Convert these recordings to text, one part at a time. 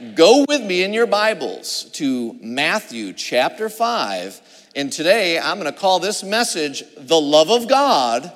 Go with me in your Bibles to Matthew chapter 5. And today I'm going to call this message, The Love of God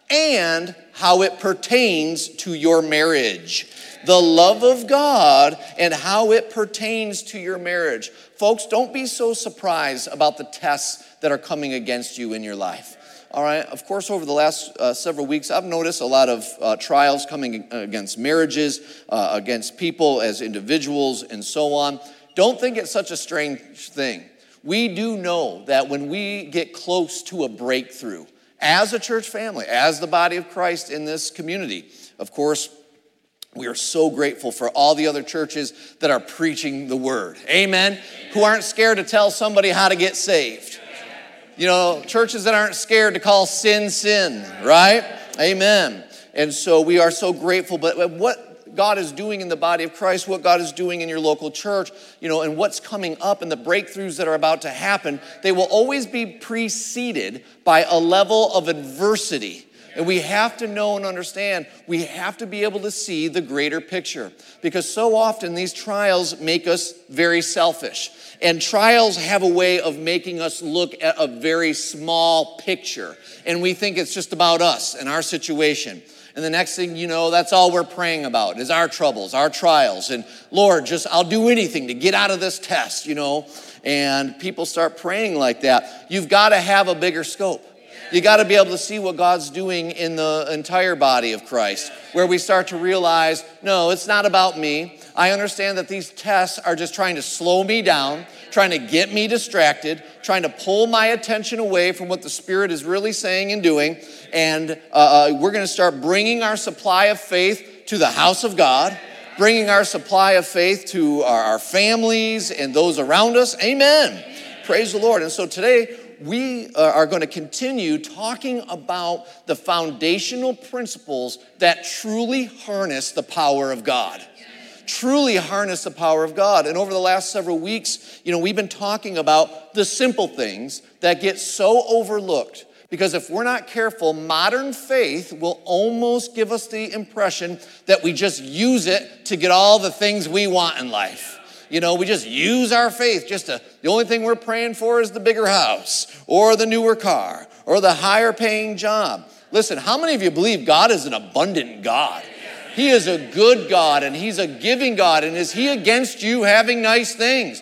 and How It Pertains to Your Marriage. The love of God and how it pertains to your marriage. Folks, don't be so surprised about the tests that are coming against you in your life. All right, of course, over the last several weeks, I've noticed a lot of trials coming against marriages, against people as individuals, and so on. Don't think it's such a strange thing. We do know that when we get close to a breakthrough, as a church family, as the body of Christ in this community, of course, we are so grateful for all the other churches that are preaching the word. Amen? Who aren't scared to tell somebody how to get saved. You know, churches that aren't scared to call sin, sin, right? Amen. And so we are so grateful. But what God is doing in the body of Christ, what God is doing in your local church, you know, and what's coming up and the breakthroughs that are about to happen, they will always be preceded by a level of adversity. And we have to know and understand, we have to be able to see the greater picture. Because so often these trials make us very selfish. And trials have a way of making us look at a very small picture. And we think it's just about us and our situation. And the next thing you know, that's all we're praying about is our troubles, our trials. And Lord, I'll do anything to get out of this test, you know. And people start praying like that. You've got to have a bigger scope. You got to be able to see what God's doing in the entire body of Christ, where we start to realize, no, it's not about me. I understand that these tests are just trying to slow me down, trying to get me distracted, trying to pull my attention away from what the Spirit is really saying and doing. And we're going to start bringing our supply of faith to the house of God, bringing our supply of faith to our families and those around us. Amen. Praise the Lord. And so today, we are going to continue talking about the foundational principles that truly harness the power of God. Truly harness the power of God. And over the last several weeks, you know, we've been talking about the simple things that get so overlooked. Because if we're not careful, modern faith will almost give us the impression that we just use it to get all the things we want in life. You know, we just use our faith the only thing we're praying for is the bigger house or the newer car or the higher paying job. Listen, how many of you believe God is an abundant God? He is a good God and he's a giving God. And is he against you having nice things?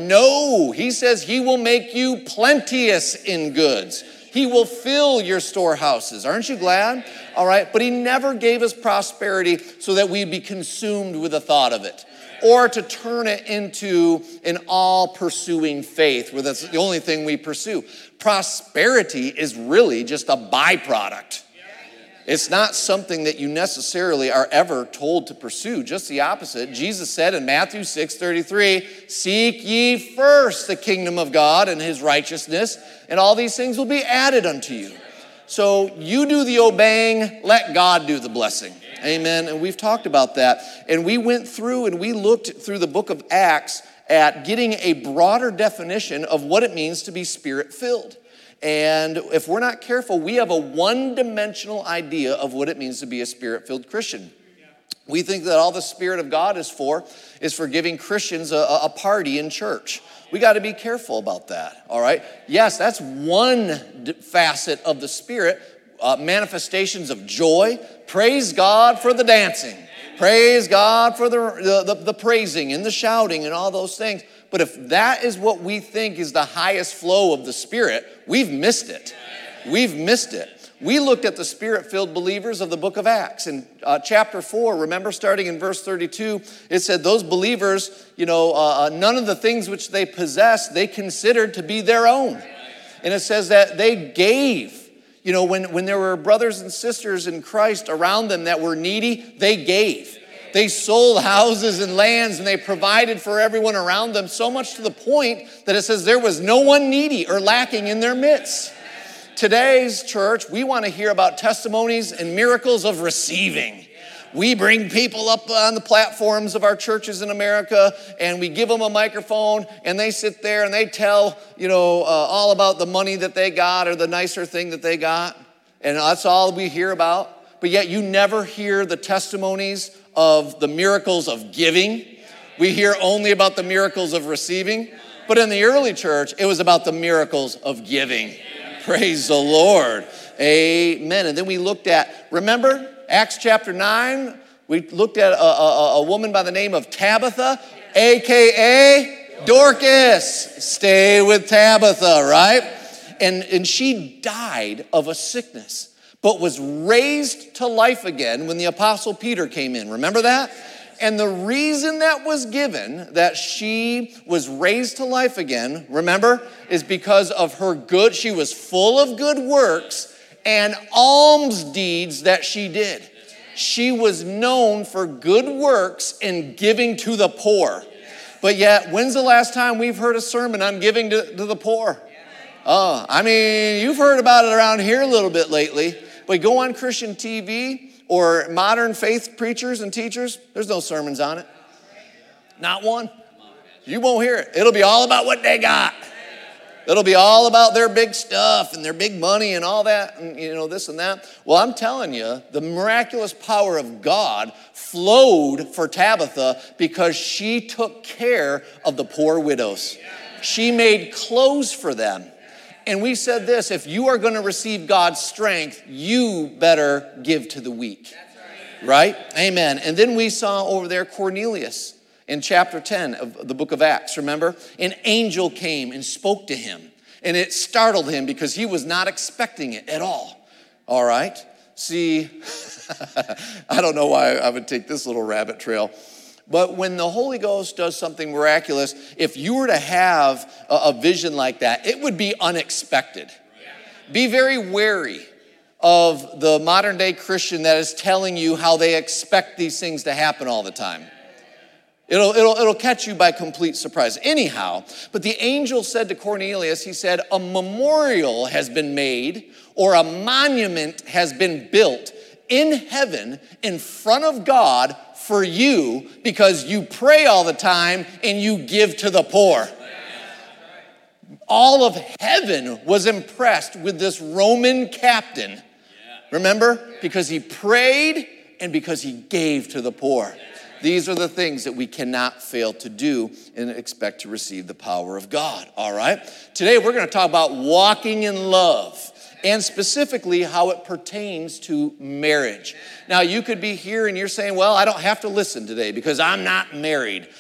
No, he says he will make you plenteous in goods. He will fill your storehouses. Aren't you glad? All right, but he never gave us prosperity so that we'd be consumed with the thought of it, or to turn it into an all-pursuing faith where that's the only thing we pursue. Prosperity is really just a byproduct. It's not something that you necessarily are ever told to pursue, just the opposite. Jesus said in Matthew 6:33, "Seek ye first the kingdom of God and his righteousness, and all these things will be added unto you." So you do the obeying, let God do the blessing. Amen. And we've talked about that. And we went through and we looked through the book of Acts at getting a broader definition of what it means to be Spirit-filled. And if we're not careful, we have a one-dimensional idea of what it means to be a Spirit-filled Christian. We think that all the Spirit of God is for giving Christians a party in church. We got to be careful about that, all right? Yes, that's one facet of the Spirit, manifestations of joy. Praise God for the dancing. Praise God for the praising and the shouting and all those things. But if that is what we think is the highest flow of the Spirit, we've missed it. We've missed it. We looked at the Spirit-filled believers of the book of Acts. In chapter 4, remember starting in verse 32, it said those believers, you know, none of the things which they possessed, they considered to be their own. And it says that they gave. You know, when there were brothers and sisters in Christ around them that were needy, they gave. They sold houses and lands and they provided for everyone around them, so much to the point that it says there was no one needy or lacking in their midst. Today's church, we want to hear about testimonies and miracles of receiving. We bring people up on the platforms of our churches in America and we give them a microphone and they sit there and they tell, you know, all about the money that they got or the nicer thing that they got. And that's all we hear about. But yet you never hear the testimonies of the miracles of giving, We hear only about the miracles of receiving, but in the early church, it was about the miracles of giving. Praise the Lord. Amen. And then we looked at, remember, Acts chapter 9, we looked at a woman by the name of Tabitha, a.k.a. Dorcas. Stay with Tabitha, right? And she died of a sickness, but was raised to life again when the Apostle Peter came in. Remember that? And the reason that was given, that she was raised to life again, remember, is because of her good, she was full of good works and alms deeds that she did. She was known for good works and giving to the poor. But yet, when's the last time we've heard a sermon on giving to the poor? Oh, I mean, you've heard about it around here a little bit lately, but go on Christian TV or modern faith preachers and teachers, there's no sermons on it. Not one. You won't hear it. It'll be all about what they got. It'll be all about their big stuff and their big money and all that, and this and that. Well, I'm telling you, the miraculous power of God flowed for Tabitha because she took care of the poor widows. She made clothes for them. And we said this, if you are going to receive God's strength, you better give to the weak. Right? Amen. And then we saw over there Cornelius in chapter 10 of the book of Acts, remember? An angel came and spoke to him. And it startled him because he was not expecting it at all. All right? See, I don't know why I would take this little rabbit trail. But when the Holy Ghost does something miraculous, if you were to have a vision like that, it would be unexpected. Be very wary of the modern day Christian that is telling you how they expect these things to happen all the time. It'll catch you by complete surprise. Anyhow, but the angel said to Cornelius, he said, a memorial has been made or a monument has been built in heaven in front of God for you because you pray all the time and you give to the poor. All of heaven was impressed with this Roman captain. Remember? Because he prayed and because he gave to the poor. These are the things that we cannot fail to do and expect to receive the power of God. All right? Today we're going to talk about walking in love, and specifically how it pertains to marriage. Now, you could be here and you're saying, well, I don't have to listen today because I'm not married.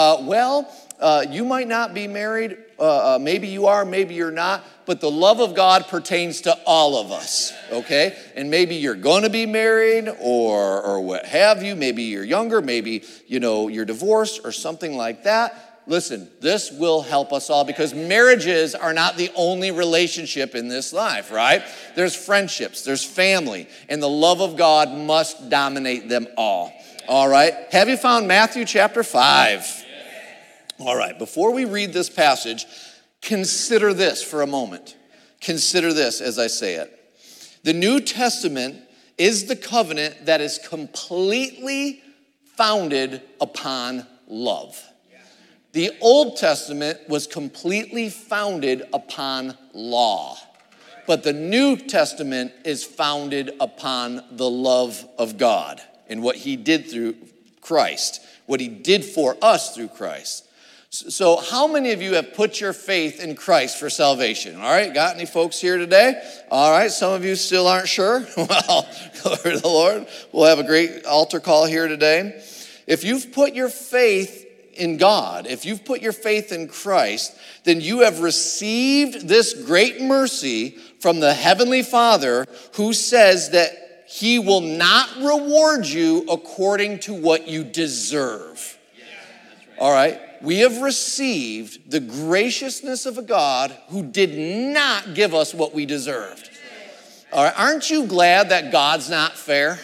You might not be married. Maybe you are, maybe you're not. But the love of God pertains to all of us, okay? And maybe you're going to be married or what have you. Maybe you're younger. Maybe, you're divorced or something like that. Listen, this will help us all because marriages are not the only relationship in this life, right? There's friendships, there's family, and the love of God must dominate them all. All right? Have you found Matthew chapter 5? All right, before we read this passage, consider this for a moment. Consider this as I say it. The New Testament is the covenant that is completely founded upon love. The Old Testament was completely founded upon law, but the New Testament is founded upon the love of God and what he did through Christ, what he did for us through Christ. So how many of you have put your faith in Christ for salvation? All right, got any folks here today? All right, some of you still aren't sure. Well, glory to the Lord. We'll have a great altar call here today. If you've put your faith in God, if you've put your faith in Christ, then you have received this great mercy from the Heavenly Father who says that he will not reward you according to what you deserve. All right? We have received the graciousness of a God who did not give us what we deserved. All right? Aren't you glad that God's not fair?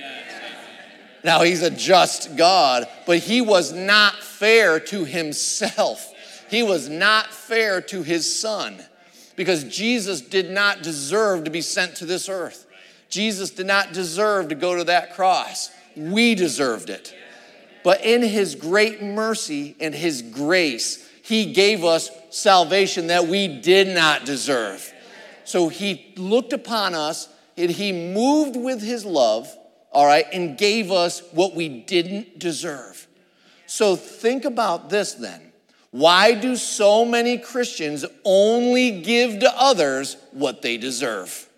Now, he's a just God, but he was not fair to himself. He was not fair to his son because Jesus did not deserve to be sent to this earth. Jesus did not deserve to go to that cross. We deserved it. But in his great mercy and his grace, he gave us salvation that we did not deserve. So he looked upon us and he moved with his love, all right, and gave us what we didn't deserve. So think about this then. Why do so many Christians only give to others what they deserve?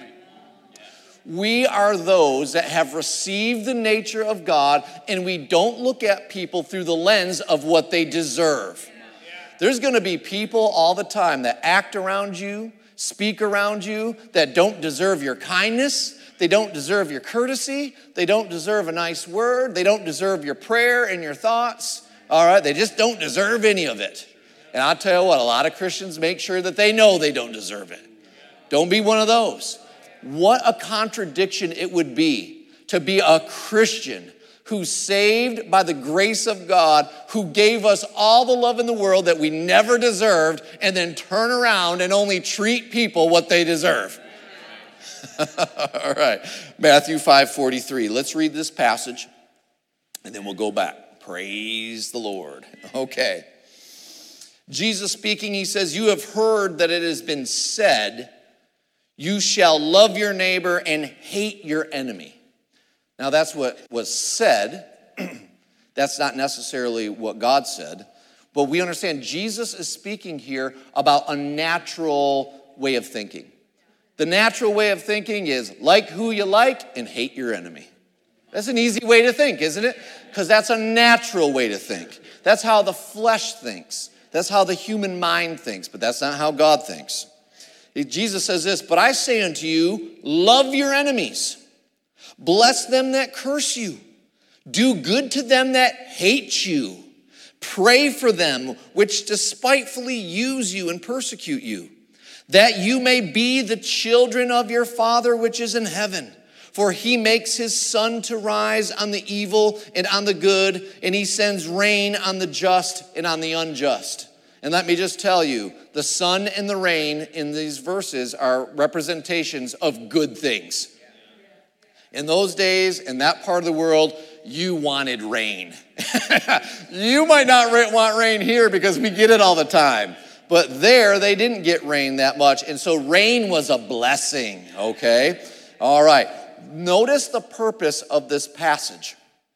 We are those that have received the nature of God, and we don't look at people through the lens of what they deserve. There's going to be people all the time that act around you, speak around you, that don't deserve your kindness. They don't deserve your courtesy. They don't deserve a nice word. They don't deserve your prayer and your thoughts. All right, they just don't deserve any of it. And I'll tell you what, a lot of Christians make sure that they know they don't deserve it. Don't be one of those. What a contradiction it would be to be a Christian who's saved by the grace of God, who gave us all the love in the world that we never deserved, and then turn around and only treat people what they deserve. All right, Matthew 5:43. Let's read this passage, and then we'll go back. Praise the Lord. Okay. Jesus speaking, he says, "You have heard that it has been said, you shall love your neighbor and hate your enemy." Now that's what was said. That's not necessarily what God said. But we understand Jesus is speaking here about a natural way of thinking. The natural way of thinking is like who you like and hate your enemy. That's an easy way to think, isn't it? Because that's a natural way to think. That's how the flesh thinks. That's how the human mind thinks, but that's not how God thinks. Jesus says this, "But I say unto you, love your enemies. Bless them that curse you. Do good to them that hate you. Pray for them which despitefully use you and persecute you, that you may be the children of your Father which is in heaven. For he makes his sun to rise on the evil and on the good, and he sends rain on the just and on the unjust." And let me just tell you, the sun and the rain in these verses are representations of good things. In those days, in that part of the world, you wanted rain. You might not want rain here because we get it all the time. But there, they didn't get rain that much. And so rain was a blessing, okay? All right. Notice the purpose of this passage.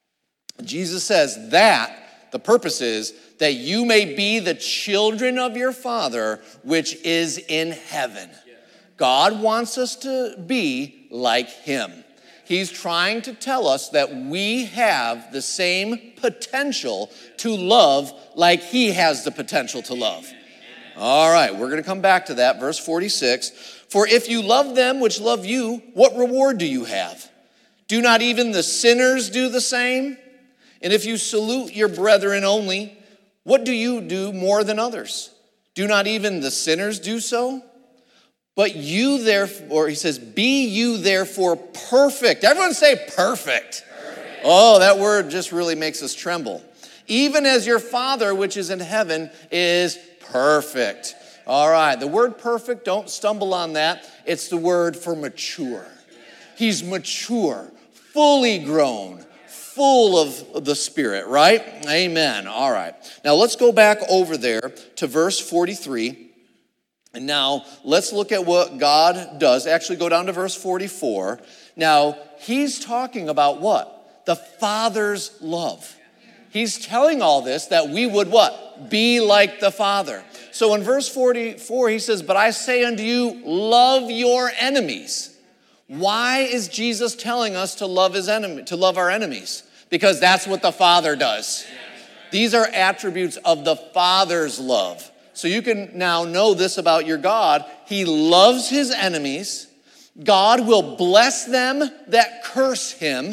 Jesus says that the purpose is that you may be the children of your Father which is in heaven. God wants us to be like him. He's trying to tell us that we have the same potential to love like he has the potential to love. All right, we're going to come back to that. Verse 46. "For if you love them which love you, what reward do you have? Do not even the sinners do the same? And if you salute your brethren only, what do you do more than others? Do not even the sinners do so? But you therefore," he says, "be you therefore perfect." Everyone say perfect. Perfect. Oh, that word just really makes us tremble. "Even as your Father which is in heaven is perfect." All right, the word perfect, don't stumble on that. It's the word for mature. He's mature, fully grown, full of the Spirit, right? Amen. All right. Now let's go back over there to verse 43. And now let's look at what God does. Actually, go down to verse 44. Now, he's talking about what? The Father's love. He's telling all this that we would what? Be like the Father. So in verse 44, he says, "But I say unto you, love your enemies." Why is Jesus telling us to love his enemy, to love our enemies? Because that's what the Father does. These are attributes of the Father's love. So you can now know this about your God. He loves his enemies. God will bless them that curse him.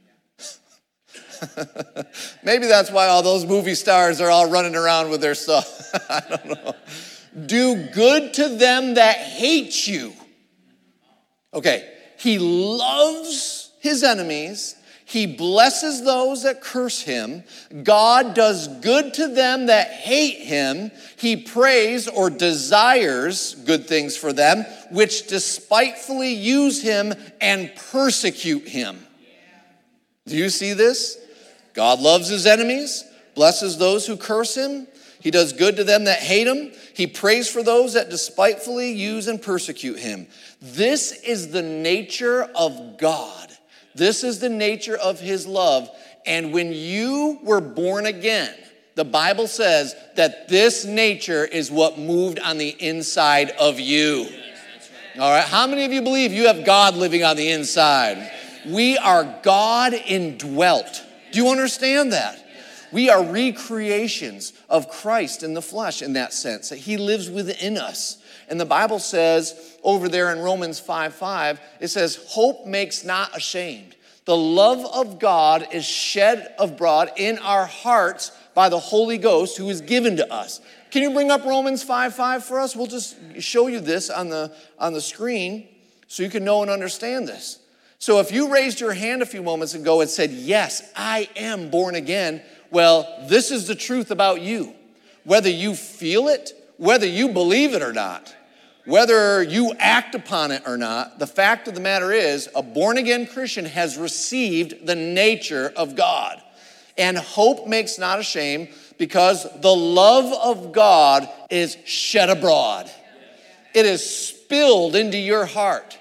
Maybe that's why all those movie stars are all running around with their stuff. I don't know. Do good to them that hate you. Okay, he loves his enemies. He blesses those that curse him. God does good to them that hate him. He prays or desires good things for them, which despitefully use him and persecute him. Do you see this? God loves his enemies, blesses those who curse him. He does good to them that hate him. He prays for those that despitefully use and persecute him. This is the nature of God. This is the nature of his love. And when you were born again, the Bible says that this nature is what moved on the inside of you. All right, how many of you believe you have God living on the inside? We are God indwelt. Do you understand that? We are recreations of Christ in the flesh in that sense, that he lives within us. And the Bible says over there in Romans 5:5, it says, hope makes not ashamed. The love of God is shed abroad in our hearts by the Holy Ghost who is given to us. Can you bring up Romans 5:5 for us? We'll just show you this on the screen so you can know and understand this. So if you raised your hand a few moments ago and said, yes, I am born again, well, this is the truth about you. Whether you feel it, whether you believe it or not, whether you act upon it or not, the fact of the matter is a born-again Christian has received the nature of God. And hope makes not ashamed because the love of God is shed abroad. It is spilled into your heart.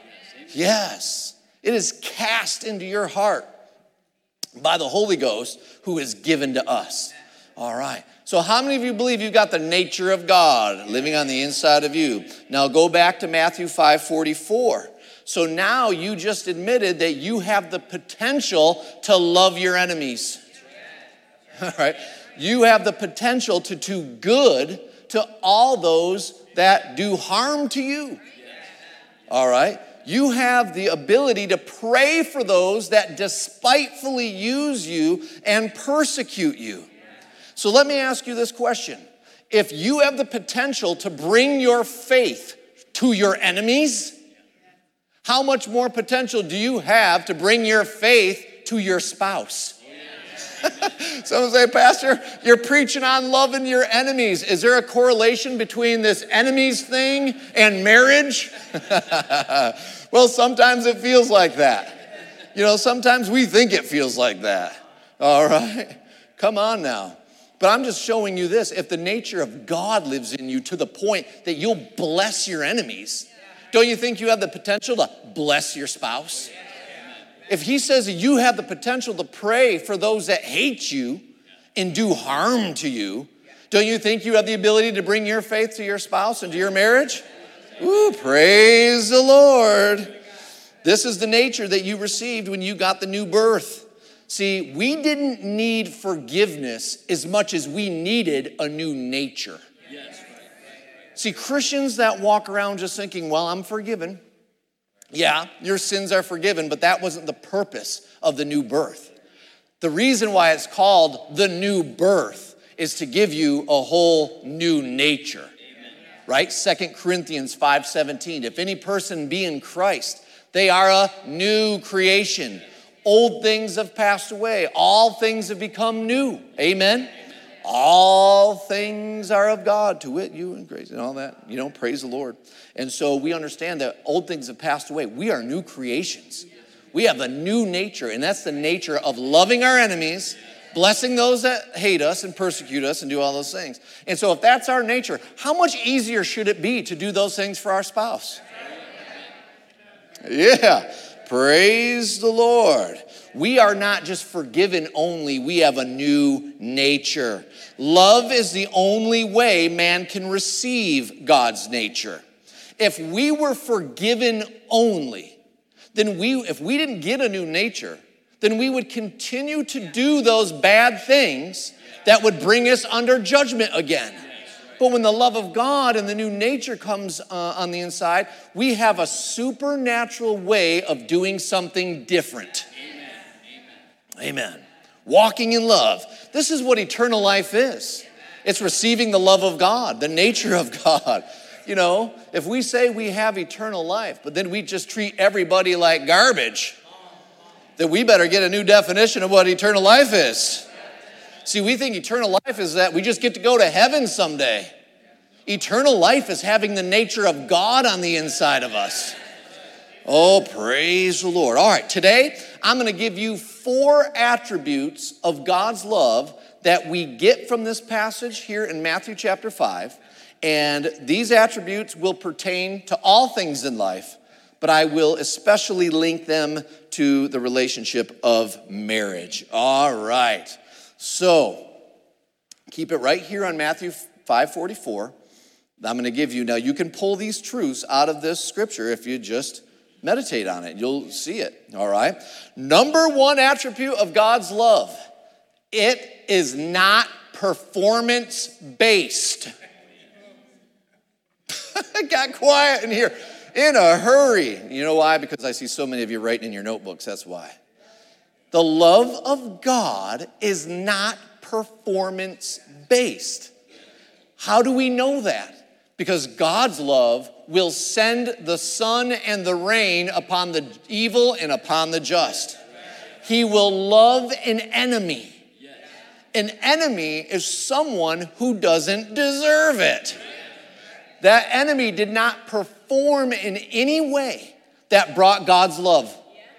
Yes, it is cast into your heart by the Holy Ghost who is given to us. All right. So how many of you believe you've got the nature of God living on the inside of you? Now go back to Matthew 5:44. So now you just admitted that you have the potential to love your enemies. All right. You have the potential to do good to all those that do harm to you. All right. You have the ability to pray for those that despitefully use you and persecute you. So let me ask you this question. If you have the potential to bring your faith to your enemies, how much more potential do you have to bring your faith to your spouse? Someone say, Pastor, you're preaching on loving your enemies. Is there a correlation between this enemies thing and marriage? Well, sometimes it feels like that. You know, sometimes we think it feels like that. All right? Come on now. But I'm just showing you this. If the nature of God lives in you to the point that you'll bless your enemies, don't you think you have the potential to bless your spouse? If he says that you have the potential to pray for those that hate you and do harm to you, don't you think you have the ability to bring your faith to your spouse and to your marriage? Ooh, praise the Lord. This is the nature that you received when you got the new birth. See, we didn't need forgiveness as much as we needed a new nature. See, Christians that walk around just thinking, well, I'm forgiven. Yeah, your sins are forgiven, but that wasn't the purpose of the new birth. The reason why it's called the new birth is to give you a whole new nature. Right? 2 Corinthians 5:17. If any person be in Christ, they are a new creation. Old things have passed away. All things have become new. Amen? All things are of God, to wit, you and grace and all that. You know, praise the Lord. And so we understand that old things have passed away. We are new creations. We have a new nature, and that's the nature of loving our enemies, blessing those that hate us and persecute us and do all those things. And so if that's our nature, how much easier should it be to do those things for our spouse? Yeah, praise the Lord. We are not just forgiven only, we have a new nature. Love is the only way man can receive God's nature. If we were forgiven only, then if we didn't get a new nature, then we would continue to do those bad things that would bring us under judgment again. But when the love of God and the new nature comes on the inside, we have a supernatural way of doing something different. Amen. Walking in love. This is what eternal life is. It's receiving the love of God, the nature of God. You know, if we say we have eternal life, but then we just treat everybody like garbage, then we better get a new definition of what eternal life is. See, we think eternal life is that we just get to go to heaven someday. Eternal life is having the nature of God on the inside of us. Oh, praise the Lord. All right, today I'm going to give you 4 attributes of God's love that we get from this passage here in Matthew chapter 5. And these attributes will pertain to all things in life, but I will especially link them to the relationship of marriage. All right. So, keep it right here on Matthew 5:44. I'm going to give you, now you can pull these truths out of this scripture if you just meditate on it. You'll see it, all right? Number one attribute of God's love, it is not performance-based. I got quiet in here in a hurry. You know why? Because I see so many of you writing in your notebooks, that's why. The love of God is not performance-based. How do we know that? Because God's love will send the sun and the rain upon the evil and upon the just. He will love an enemy. An enemy is someone who doesn't deserve it. That enemy did not perform in any way that brought God's love.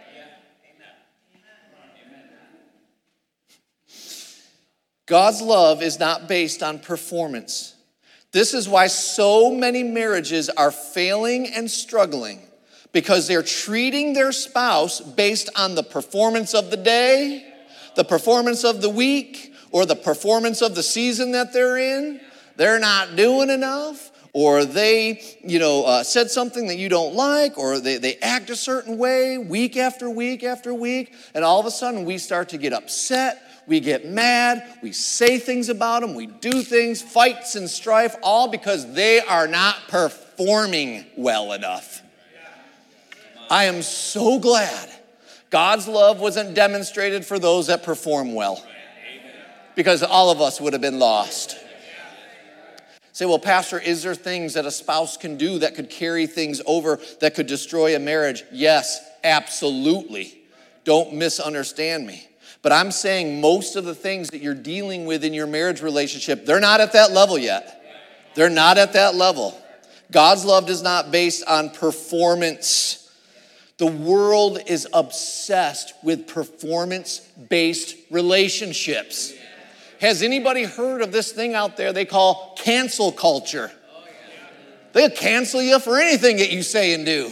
God's love is not based on performance. This is why so many marriages are failing and struggling, because they're treating their spouse based on the performance of the day, the performance of the week, or the performance of the season that they're in. They're not doing enough, or they, said something that you don't like, or they act a certain way week after week after week, and all of a sudden we start to get upset. We get mad, we say things about them, we do things, fights and strife, all because they are not performing well enough. I am so glad God's love wasn't demonstrated for those that perform well, because all of us would have been lost. Say, well, Pastor, is there things that a spouse can do that could carry things over, that could destroy a marriage? Yes, absolutely. Don't misunderstand me. But I'm saying most of the things that you're dealing with in your marriage relationship, they're not at that level yet. They're not at that level. God's love is not based on performance. The world is obsessed with performance-based relationships. Has anybody heard of this thing out there they call cancel culture? They'll cancel you for anything that you say and do.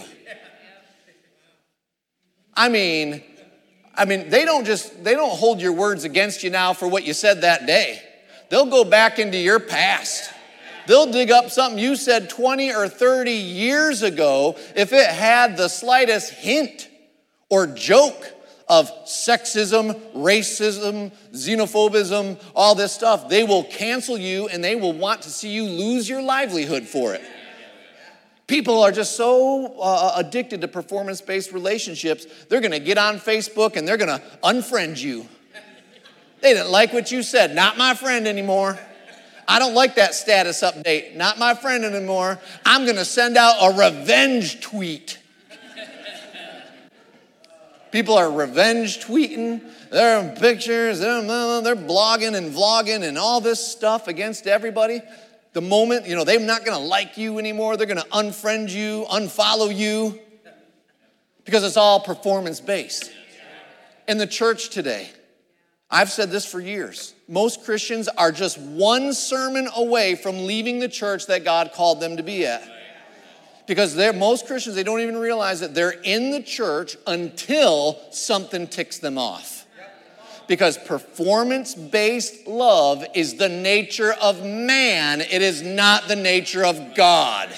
I mean, they don't hold your words against you now for what you said that day. They'll go back into your past. They'll dig up something you said 20 or 30 years ago. If it had the slightest hint or joke of sexism, racism, xenophobism, all this stuff, they will cancel you and they will want to see you lose your livelihood for it. People are just so addicted to performance-based relationships, they're going to get on Facebook and they're going to unfriend you. They didn't like what you said. Not my friend anymore. I don't like that status update. Not my friend anymore. I'm going to send out a revenge tweet. People are revenge tweeting. They're in pictures. They're blogging and vlogging and all this stuff against everybody. The moment, they're not going to like you anymore. They're going to unfriend you, unfollow you, because it's all performance-based. In the church today, I've said this for years, most Christians are just one sermon away from leaving the church that God called them to be at. Because most Christians, they don't even realize that they're in the church until something ticks them off. Because performance-based love is the nature of man. It is not the nature of God.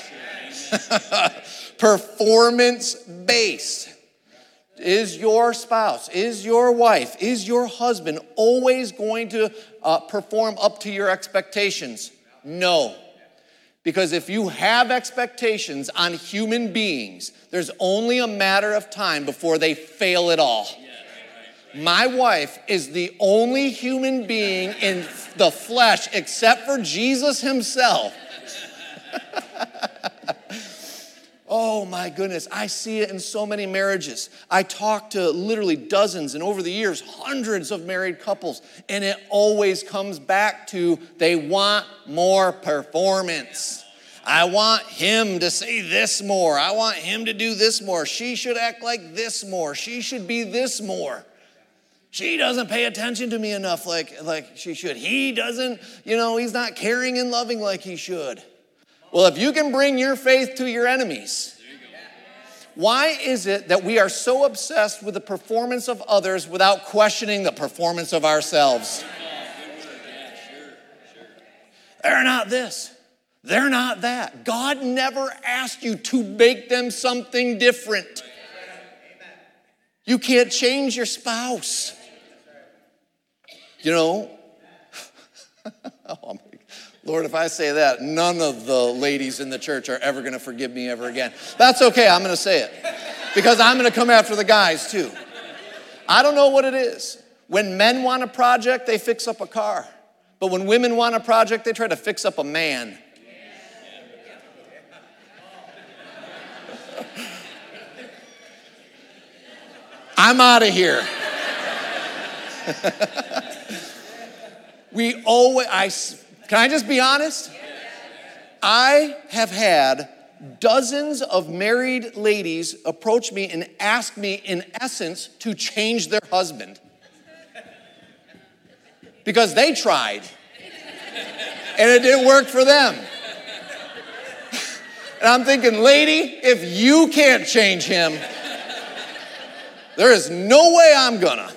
Performance-based. Is your spouse, is your wife, is your husband always going to perform up to your expectations? No. Because if you have expectations on human beings, there's only a matter of time before they fail it all. My wife is the only human being in the flesh except for Jesus himself. Oh my goodness, I see it in so many marriages. I talk to literally dozens and over the years, hundreds of married couples, and it always comes back to they want more performance. I want him to say this more. I want him to do this more. She should act like this more. She should be this more. She doesn't pay attention to me enough like she should. He doesn't, he's not caring and loving like he should. Well, if you can bring your faith to your enemies, Why is it that we are so obsessed with the performance of others without questioning the performance of ourselves? They're not this. They're not that. God never asked you to make them something different. You can't change your spouse. You know, oh, Lord, if I say that, none of the ladies in the church are ever going to forgive me ever again. That's okay, I'm going to say it. Because I'm going to come after the guys too. I don't know what it is. When men want a project, they fix up a car. But when women want a project, they try to fix up a man. I'm out of here. Can I just be honest? I have had dozens of married ladies approach me and ask me, in essence, to change their husband. Because they tried. And it didn't work for them. And I'm thinking, lady, if you can't change him, there is no way I'm gonna.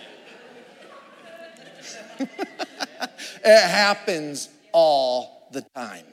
It happens all the time.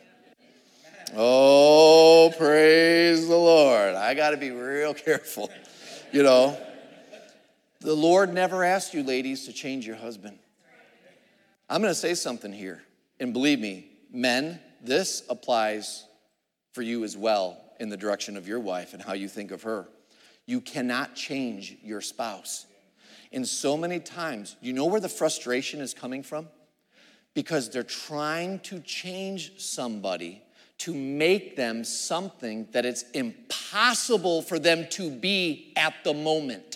Oh, praise the Lord. I got to be real careful. You know, the Lord never asked you, ladies, to change your husband. I'm going to say something here. And believe me, men, this applies for you as well in the direction of your wife and how you think of her. You cannot change your spouse. And so many times, you know where the frustration is coming from? Because they're trying to change somebody to make them something that it's impossible for them to be at the moment.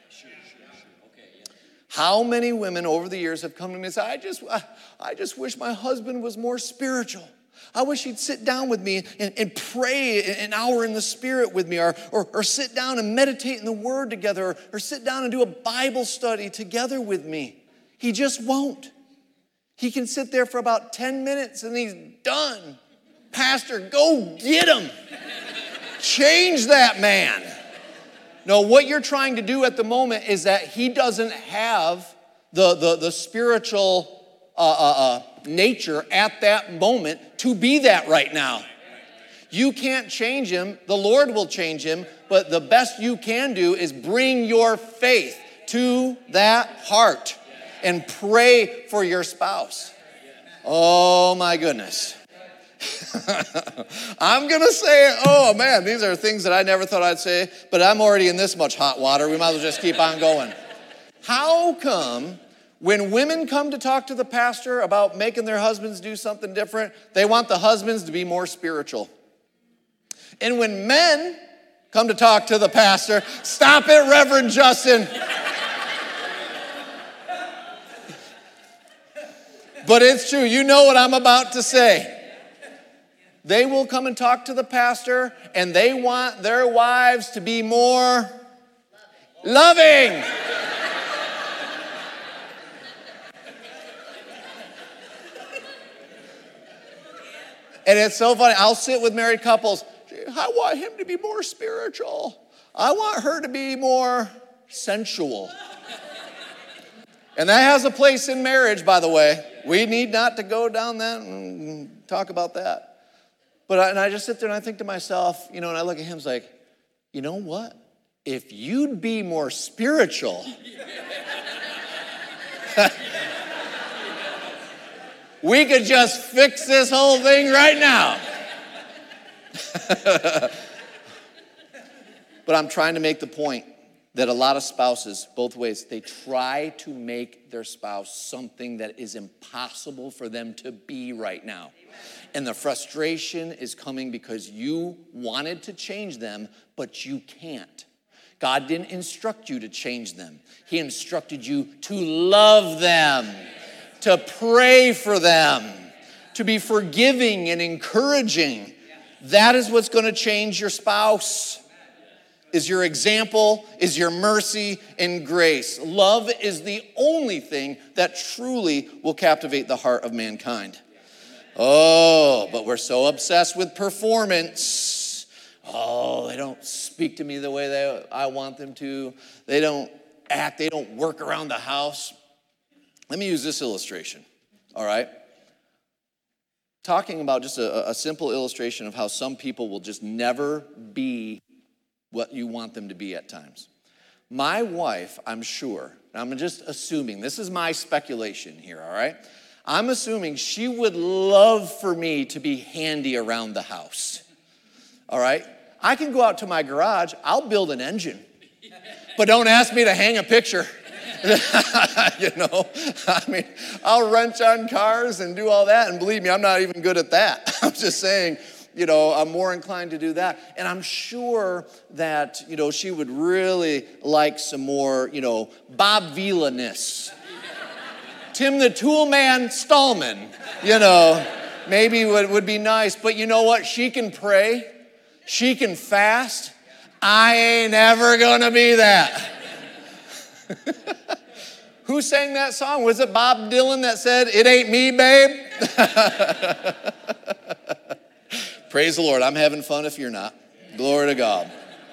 How many women over the years have come to me and said, I just wish my husband was more spiritual. I wish he'd sit down with me and pray an hour in the Spirit with me, or sit down and meditate in the Word together, or sit down and do a Bible study together with me. He just won't. He can sit there for about 10 minutes and he's done. Pastor, go get him. Change that man. No, what you're trying to do at the moment is that he doesn't have the spiritual nature at that moment to be that right now. You can't change him. The Lord will change him. But the best you can do is bring your faith to that heart and pray for your spouse. Oh, my goodness. I'm going to say it. Oh, man, these are things that I never thought I'd say, but I'm already in this much hot water. We might as well just keep on going. How come when women come to talk to the pastor about making their husbands do something different, they want the husbands to be more spiritual? And when men come to talk to the pastor, stop it, Reverend Justin. But it's true. You know what I'm about to say. They will come and talk to the pastor, and they want their wives to be more loving. And it's so funny. I'll sit with married couples. I want him to be more spiritual. I want her to be more sensual. And that has a place in marriage, by the way. We need not to go down that and talk about that. But I just sit there and I think to myself, you know, and I look at him, it's like, you know what? If you'd be more spiritual, we could just fix this whole thing right now. But I'm trying to make the point that a lot of spouses, both ways, they try to make their spouse something that is impossible for them to be right now. And the frustration is coming because you wanted to change them, but you can't. God didn't instruct you to change them. He instructed you to love them, to pray for them, to be forgiving and encouraging. That is what's going to change your spouse. Is your example, is your mercy and grace. Love is the only thing that truly will captivate the heart of mankind. Oh, but we're so obsessed with performance. Oh, they don't speak to me the way I want them to. They don't act. They don't work around the house. Let me use this illustration, all right? Talking about just a simple illustration of how some people will just never be what you want them to be at times. My wife, I'm sure, I'm just assuming, this is my speculation here, all right? I'm assuming she would love for me to be handy around the house, all right? I can go out to my garage, I'll build an engine, but don't ask me to hang a picture. You know, I mean, I'll wrench on cars and do all that, and believe me, I'm not even good at that. I'm just saying, you know, I'm more inclined to do that. And I'm sure that, you know, she would really like some more, you know, Bob Vila-ness. Tim the Toolman Stallman, you know, maybe would be nice. But you know what? She can pray. She can fast. I ain't ever going to be that. Who sang that song? Was it Bob Dylan that said, "It ain't me, babe"? Praise the Lord. I'm having fun if you're not. Glory to God.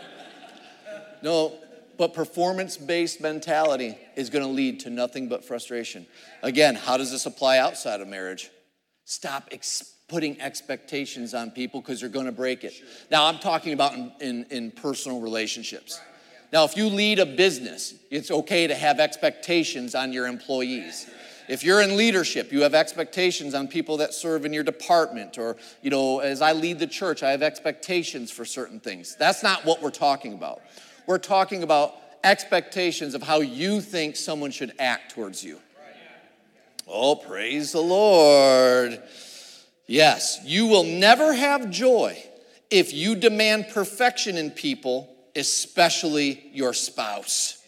No, but performance-based mentality is going to lead to nothing but frustration. Again, how does this apply outside of marriage? Stop putting expectations on people because you're going to break it. Now, I'm talking about in personal relationships. Now, if you lead a business, it's okay to have expectations on your employees. If you're in leadership, you have expectations on people that serve in your department, or, you know, as I lead the church, I have expectations for certain things. That's not what we're talking about. We're talking about expectations of how you think someone should act towards you. Oh, praise the Lord. Yes, you will never have joy if you demand perfection in people, especially your spouse.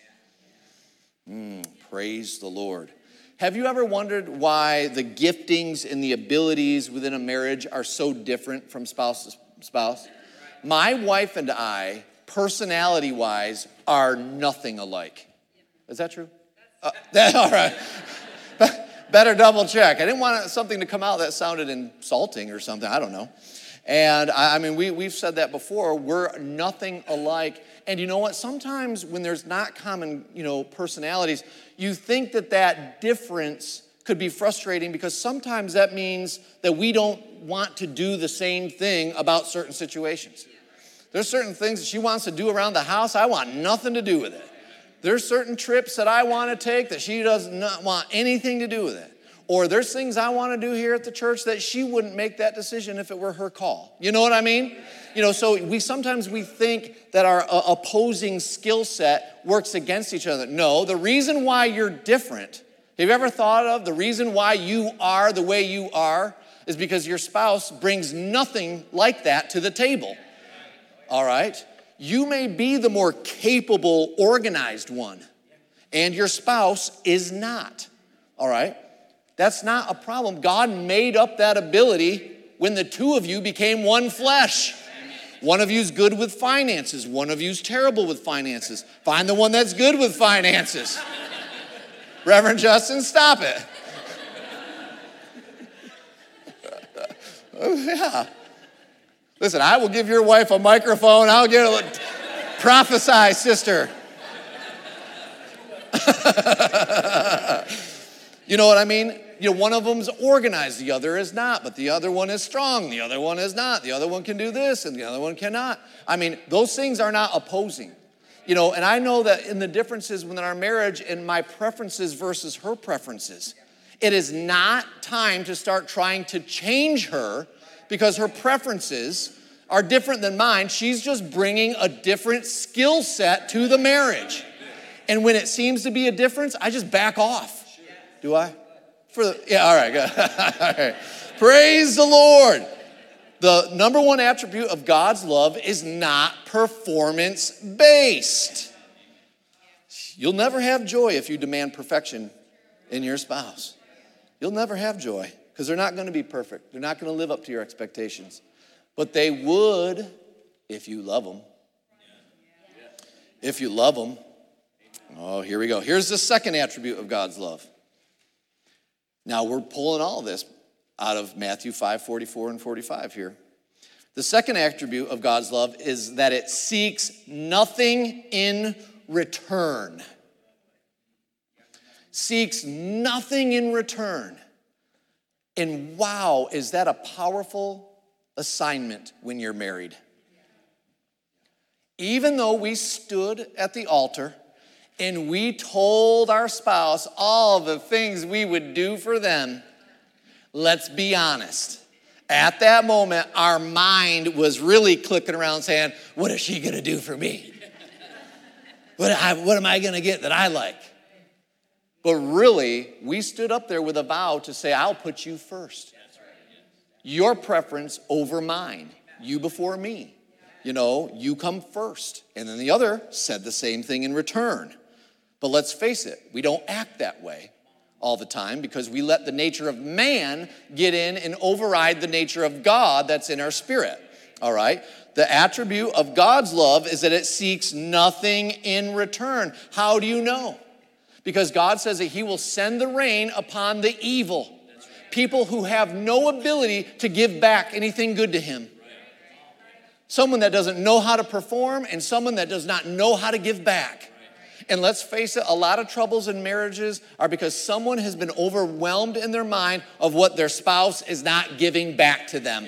Praise the Lord. Have you ever wondered why the giftings and the abilities within a marriage are so different from spouse to spouse? My wife and I, personality-wise, are nothing alike. Is that true? All right. Better double check. I didn't want something to come out that sounded insulting or something. I don't know. And I mean, we've said that before. We're nothing alike. And you know what? Sometimes when there's not common, you know, personalities, you think that difference could be frustrating because sometimes that means that we don't want to do the same thing about certain situations. There's certain things that she wants to do around the house. I want nothing to do with it. There's certain trips that I want to take that she does not want anything to do with it. Or there's things I want to do here at the church that she wouldn't make that decision if it were her call. You know what I mean? You know, so we think that our opposing skill set works against each other. No, the reason why you're different, have you ever thought of the reason why you are the way you are is because your spouse brings nothing like that to the table. All right? You may be the more capable, organized one, and your spouse is not. All right? That's not a problem. God made up that ability when the two of you became one flesh. One of you's good with finances. One of you's terrible with finances. Find the one that's good with finances. Reverend Justin, stop it. Oh, yeah. Listen, I will give your wife a microphone. I'll get a prophesy, sister. You know what I mean? You know, one of them's organized, the other is not, but the other one is strong, the other one is not. The other one can do this, and the other one cannot. I mean, those things are not opposing. You know, and I know that in the differences within our marriage and my preferences versus her preferences, it is not time to start trying to change her because her preferences are different than mine. She's just bringing a different skill set to the marriage. And when it seems to be a difference, I just back off. Do I? Yeah, all right, good. All right. Praise the Lord. The number one attribute of God's love is not performance-based. You'll never have joy if you demand perfection in your spouse. You'll never have joy because they're not going to be perfect. They're not going to live up to your expectations. But they would if you love them. If you love them. Oh, here we go. Here's the second attribute of God's love. Now, we're pulling all this out of Matthew 5:44 and 45 here. The second attribute of God's love is that it seeks nothing in return. Seeks nothing in return. And wow, is that a powerful assignment when you're married? Even though we stood at the altar and we told our spouse all the things we would do for them, let's be honest. At that moment, our mind was really clicking around saying, what is she going to do for me? What am I going to get that I like? But really, we stood up there with a vow to say, I'll put you first. Your preference over mine. You before me. You know, you come first. And then the other said the same thing in return. But let's face it, we don't act that way all the time because we let the nature of man get in and override the nature of God that's in our spirit. All right? The attribute of God's love is that it seeks nothing in return. How do you know? Because God says that he will send the rain upon the evil. People who have no ability to give back anything good to him. Someone that doesn't know how to perform and someone that does not know how to give back. And let's face it, a lot of troubles in marriages are because someone has been overwhelmed in their mind of what their spouse is not giving back to them.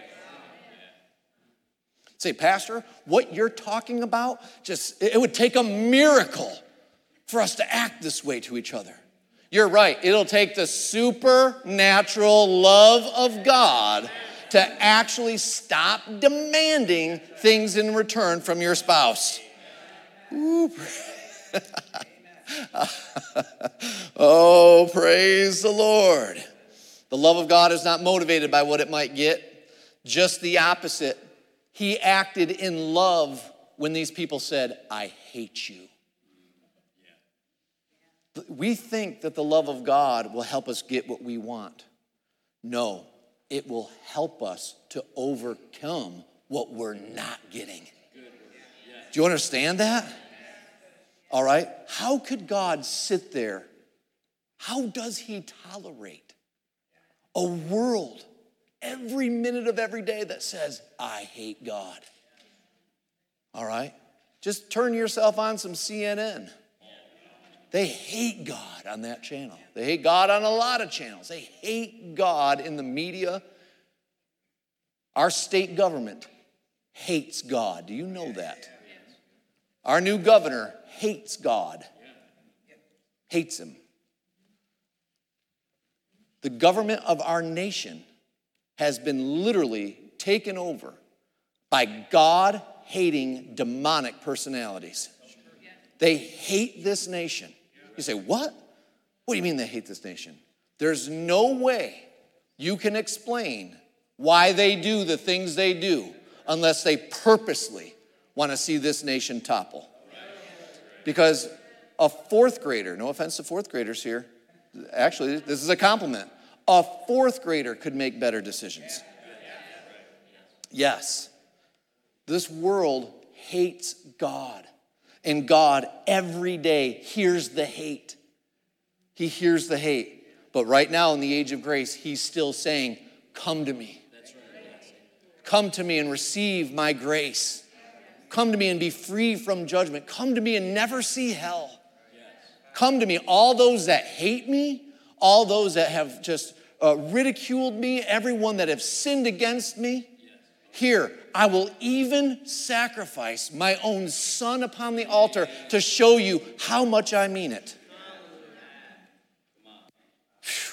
Say, Pastor, what you're talking about, it would take a miracle for us to act this way to each other. You're right. It'll take the supernatural love of God to actually stop demanding things in return from your spouse. Ooh. Oh, praise the Lord. The love of God is not motivated by what it might get. Just the opposite. He acted in love when these people said, I hate you. We think that the love of God will help us get what we want. No, it will help us to overcome what we're not getting. Do you understand that? All right? How could God sit there? How does he tolerate a world every minute of every day that says, I hate God? All right? Just turn yourself on some CNN. They hate God on that channel. They hate God on a lot of channels. They hate God in the media. Our state government hates God. Do you know that? Our new governor hates God. Hates him. The government of our nation has been literally taken over by God-hating demonic personalities. They hate this nation. You say, what? What do you mean they hate this nation? There's no way you can explain why they do the things they do unless they purposely want to see this nation topple. Because a fourth grader, no offense to fourth graders here, actually, this is a compliment. A fourth grader could make better decisions. Yes. This world hates God. And God every day hears the hate. He hears the hate. But right now in the age of grace, he's still saying, come to me. Come to me and receive my grace. Come to me and be free from judgment. Come to me and never see hell. Come to me, all those that hate me, all those that have just ridiculed me, everyone that have sinned against me. Here, I will even sacrifice my own son upon the altar to show you how much I mean it. Whew.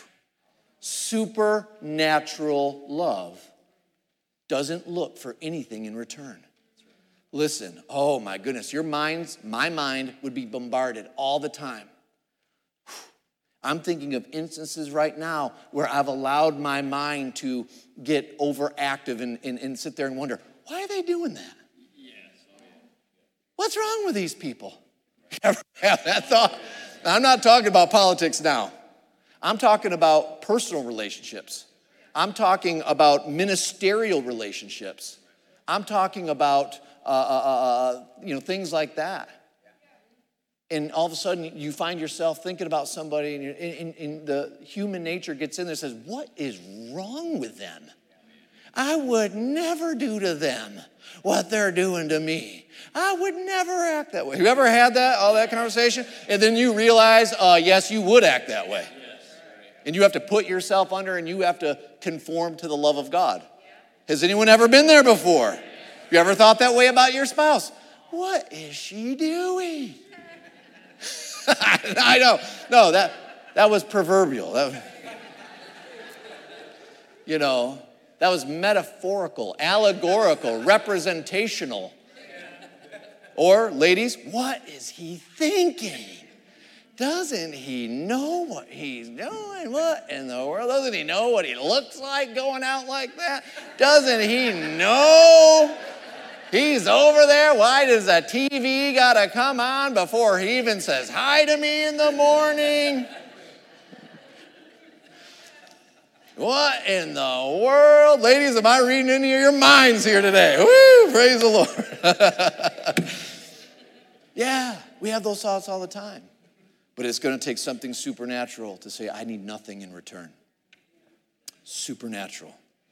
Supernatural love doesn't look for anything in return. Listen, oh my goodness, my mind would be bombarded all the time. I'm thinking of instances right now where I've allowed my mind to get overactive and sit there and wonder, why are they doing that? What's wrong with these people? Ever have that thought? I'm not talking about politics now. I'm talking about personal relationships. I'm talking about ministerial relationships. I'm talking about things like that. And all of a sudden, you find yourself thinking about somebody, and the human nature gets in there and says, what is wrong with them? I would never do to them what they're doing to me. I would never act that way. You ever had all that conversation? And then you realize, yes, you would act that way. And you have to put yourself under and you have to conform to the love of God. Has anyone ever been there before? You ever thought that way about your spouse? What is she doing? I know. No, that was proverbial. That was metaphorical, allegorical, representational. Or, ladies, what is he thinking? Doesn't he know what he's doing? What in the world? Doesn't he know what he looks like going out like that? Doesn't he know he's over there? Why does the TV got to come on before he even says hi to me in the morning? What in the world? Ladies, am I reading into your minds here today? Woo, praise the Lord. Yeah, we have those thoughts all the time. But it's going to take something supernatural to say, I need nothing in return. Supernatural.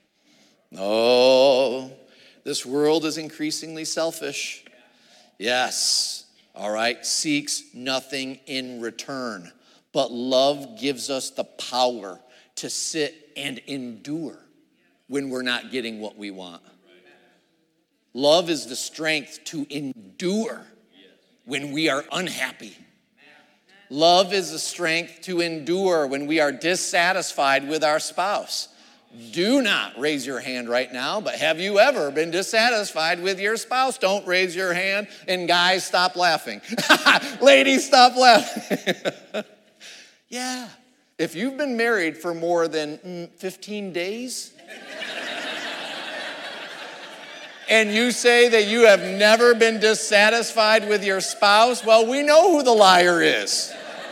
Oh, this world is increasingly selfish. Yes, all right, seeks nothing in return. But love gives us the power to sit and endure when we're not getting what we want. Love is the strength to endure when we are unhappy. Love is the strength to endure when we are dissatisfied with our spouse. Do not raise your hand right now, but have you ever been dissatisfied with your spouse? Don't raise your hand, and guys, stop laughing. Ladies, stop laughing. Yeah. If you've been married for more than 15 days, and you say that you have never been dissatisfied with your spouse, well, we know who the liar is.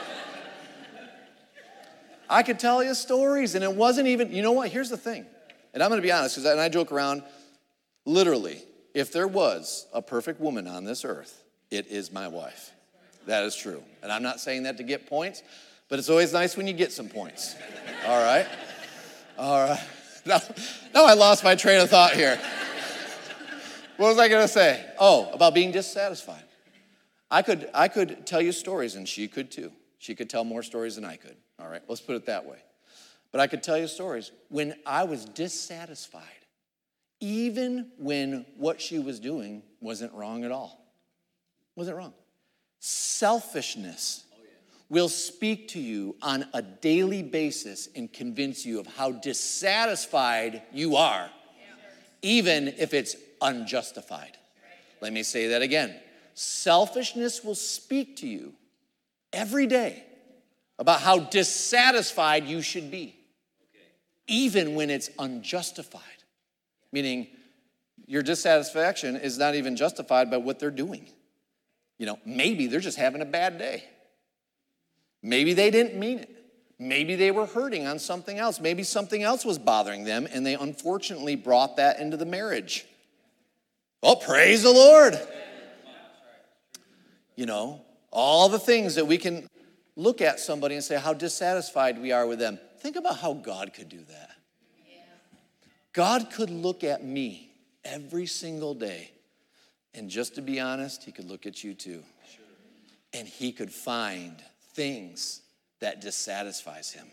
I could tell you stories, and it wasn't even, you know what, here's the thing, and I'm going to be honest, and I joke around, literally, if there was a perfect woman on this earth, it is my wife. That is true, and I'm not saying that to get points, but it's always nice when you get some points. All right? All right. Now I lost my train of thought here. What was I going to say? Oh, about being dissatisfied. I could tell you stories, and she could too. She could tell more stories than I could. All right, let's put it that way. But I could tell you stories when I was dissatisfied, even when what she was doing wasn't wrong at all. Wasn't wrong. Selfishness will speak to you on a daily basis and convince you of how dissatisfied you are, even if it's unjustified. Let me say that again. Selfishness will speak to you every day about how dissatisfied you should be, even when it's unjustified. Meaning, your dissatisfaction is not even justified by what they're doing. Maybe they're just having a bad day. Maybe they didn't mean it. Maybe they were hurting on something else. Maybe something else was bothering them, and they unfortunately brought that into the marriage. Oh, praise the Lord. All the things that we can look at somebody and say how dissatisfied we are with them. Think about how God could do that. God could look at me every single day, and just to be honest, he could look at you too. And he could find things that dissatisfies him.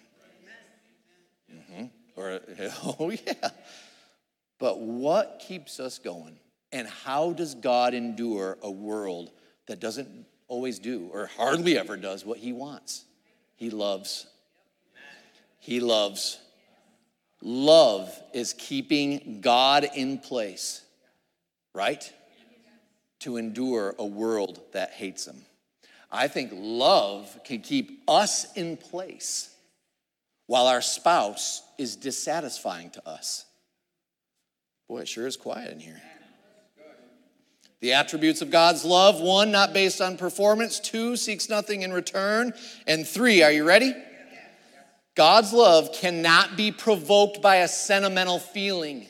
Oh yeah. But what keeps us going? And how does God endure a world that doesn't always do or hardly ever does what he wants? He loves. He loves. Love is keeping God in place, right? To endure a world that hates him. I think love can keep us in place while our spouse is dissatisfying to us. Boy, it sure is quiet in here. The attributes of God's love: 1, not based on performance; 2, seeks nothing in return; and 3, are you ready? God's love cannot be provoked by a sentimental feeling.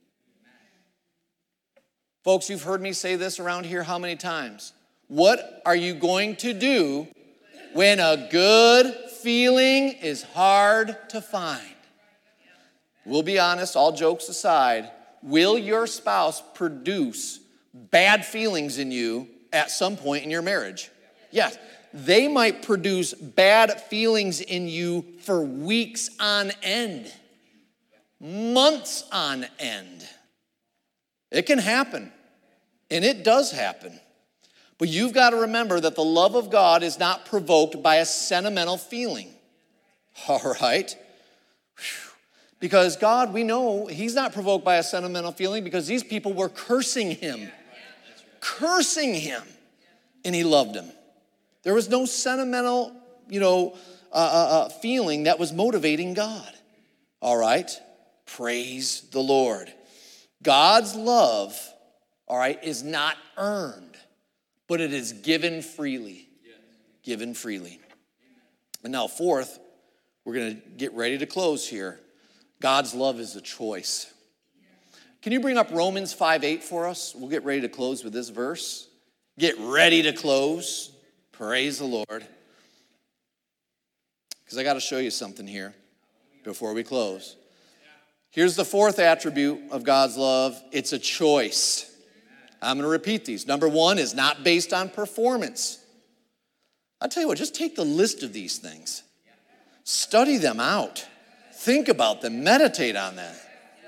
Folks, you've heard me say this around here how many times? What are you going to do when a good feeling is hard to find? we'll be honest, all jokes aside, will your spouse produce bad feelings in you at some point in your marriage? Yes. They might produce bad feelings in you for weeks on end, months on end. It can happen, and it does happen. But you've got to remember that the love of God is not provoked by a sentimental feeling. All right? Because God, we know, he's not provoked by a sentimental feeling because these people were cursing him. Cursing him. And he loved them. There was no sentimental, feeling that was motivating God. All right? Praise the Lord. God's love, all right, is not earned, but it is given freely. Given freely. And now, fourth, we're going to get ready to close here. God's love is a choice. Can you bring up Romans 5:8 for us? We'll get ready to close with this verse. Get ready to close. Praise the Lord. Because I got to show you something here before we close. Here's the fourth attribute of God's love. It's a choice. I'm going to repeat these. Number one is not based on performance. I'll tell you what, just take the list of these things. Study them out. Think about them. Meditate on them.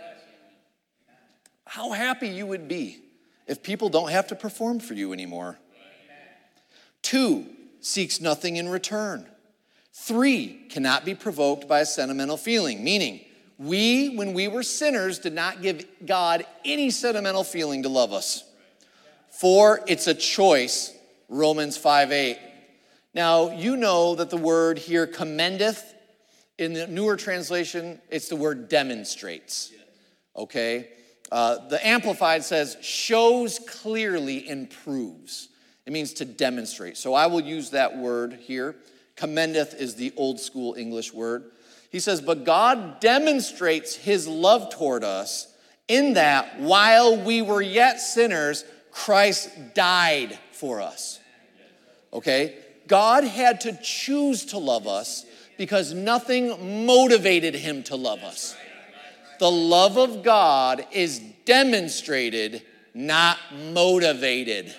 How happy you would be if people don't have to perform for you anymore. 2, seeks nothing in return. 3, cannot be provoked by a sentimental feeling, meaning we, when we were sinners, did not give God any sentimental feeling to love us. 4, it's a choice, Romans 5:8. Now, you know that the word here, commendeth, in the newer translation, it's the word demonstrates, okay? The Amplified says, shows clearly and proves. It means to demonstrate. So I will use that word here. Commendeth is the old school English word. He says, but God demonstrates his love toward us in that while we were yet sinners, Christ died for us. Okay? God had to choose to love us because nothing motivated him to love us. The love of God is demonstrated, not motivated.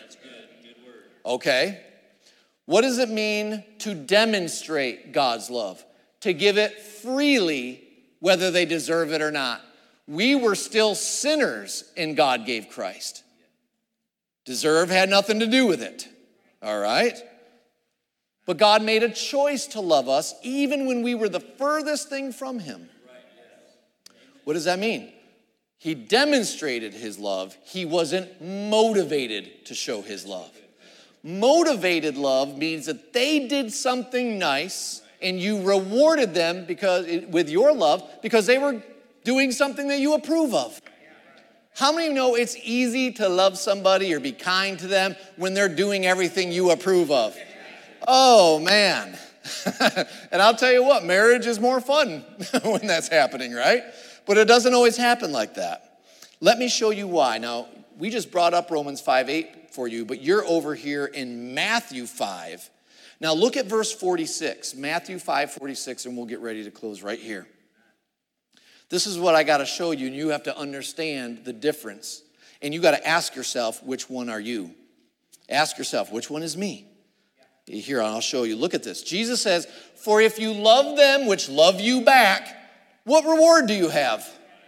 Okay? What does it mean to demonstrate God's love? To give it freely, whether they deserve it or not. We were still sinners, and God gave Christ. Deserve had nothing to do with it. All right? But God made a choice to love us even when we were the furthest thing from him. What does that mean? He demonstrated his love. He wasn't motivated to show his love. Motivated love means that they did something nice and you rewarded them with your love because they were doing something that you approve of. How many know it's easy to love somebody or be kind to them when they're doing everything you approve of? Oh, man. And I'll tell you what, marriage is more fun when that's happening, right? But it doesn't always happen like that. Let me show you why. Now, we just brought up Romans 5:8 for you, but you're over here in Matthew 5. Now, look at verse 46, Matthew 5:46, and we'll get ready to close right here. This is what I got to show you, and you have to understand the difference. And you got to ask yourself, which one are you? Ask yourself, which one is me? Here, I'll show you. Look at this. Jesus says, for if you love them which love you back, what reward do you have?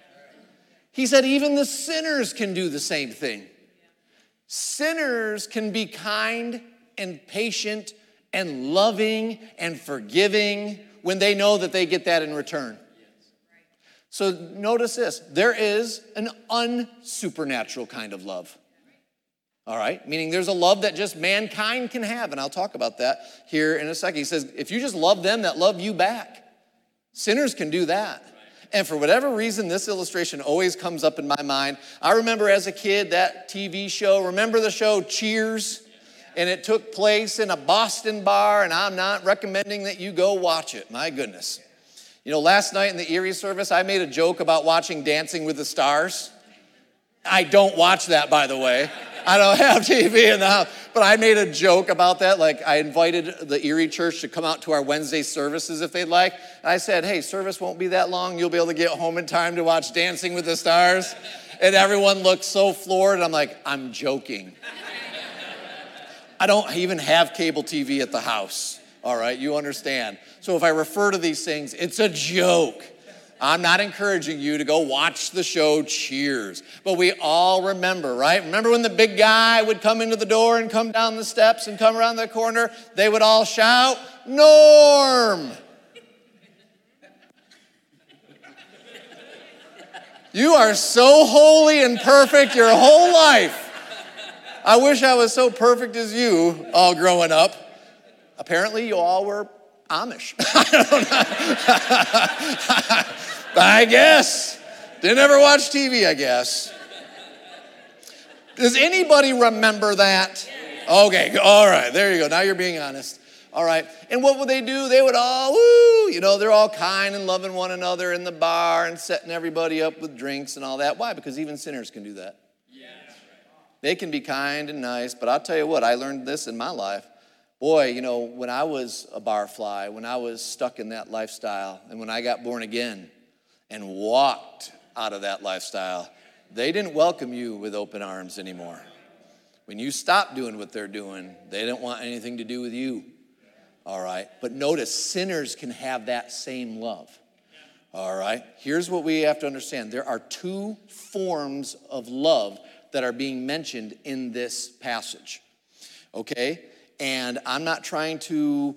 He said, even the sinners can do the same thing. Sinners can be kind and patient and loving and forgiving when they know that they get that in return. So notice this. There is an unsupernatural kind of love. All right? Meaning there's a love that just mankind can have, and I'll talk about that here in a second. He says, if you just love them that love you back, sinners can do that. And for whatever reason, this illustration always comes up in my mind. I remember as a kid that TV show. Remember the show Cheers? And it took place in a Boston bar, and I'm not recommending that you go watch it. My goodness. You know, last night in the Erie service, I made a joke about watching Dancing with the Stars. I don't watch that, by the way. I don't have TV in the house. But I made a joke about that. Like, I invited the Erie Church to come out to our Wednesday services if they'd like. And I said, hey, service won't be that long. You'll be able to get home in time to watch Dancing with the Stars. And everyone looked so floored. I'm like, I'm joking. I don't even have cable TV at the house. All right, you understand. So if I refer to these things, it's a joke. I'm not encouraging you to go watch the show Cheers. But we all remember, right? Remember when the big guy would come into the door and come down the steps and come around the corner? They would all shout, Norm! You are so holy and perfect your whole life. I wish I was so perfect as you all growing up. Apparently you all were Amish. I don't know. I guess. Didn't ever watch TV, I guess. Does anybody remember that? Okay, all right, there you go. Now you're being honest. All right, and what would they do? They would all, they're all kind and loving one another in the bar and setting everybody up with drinks and all that. Why? Because even sinners can do that. They can be kind and nice, but I'll tell you what, I learned this in my life. Boy, when I was a barfly, when I was stuck in that lifestyle, and when I got born again and walked out of that lifestyle, they didn't welcome you with open arms anymore. When you stopped doing what they're doing, they didn't want anything to do with you. All right? But notice, sinners can have that same love. All right? Here's what we have to understand. There are two forms of love that are being mentioned in this passage. Okay? And I'm not trying to,